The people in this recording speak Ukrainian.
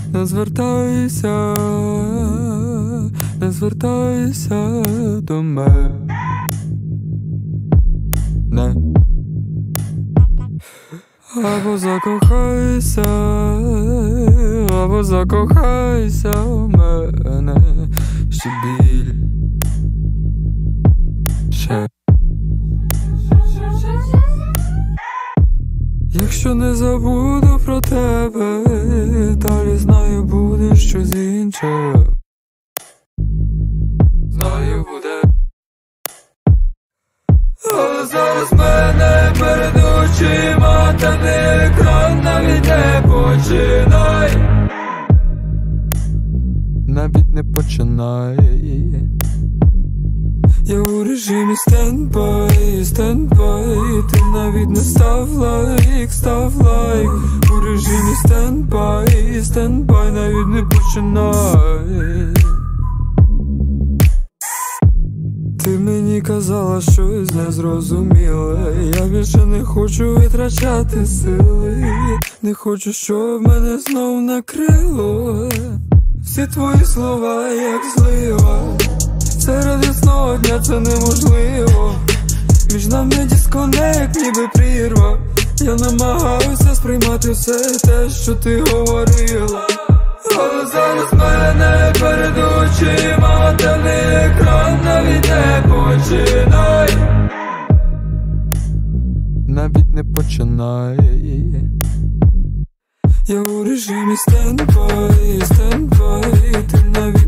Не звертайся, не звертайся до мене. Або закохайся, або закохайся в мене ще більше. Якщо не забуду про тебе, далі знаю, буде щось інше. Знаю, буде. Але зараз мене перед очима, та не екран, навіть не починай. Навіть не починай. Я у режимі стендбай, стендбай. Ти навіть не став лайк. У режимі стендбай, стендбай. Навіть не починай. Ти мені казала щось незрозуміле. Я більше не хочу витрачати сили. Не хочу, щоб мене знов накрило. Всі твої слова як злива. Серед ясного дня це неможливо. Між нами дисконект, ніби прірва. Я намагаюся сприймати все те, що ти говорила. Але зараз мене перед очима, та не екран, навіть не починай. Навіть не починай. Я у режимі стендбай, стендбай. Ти навіть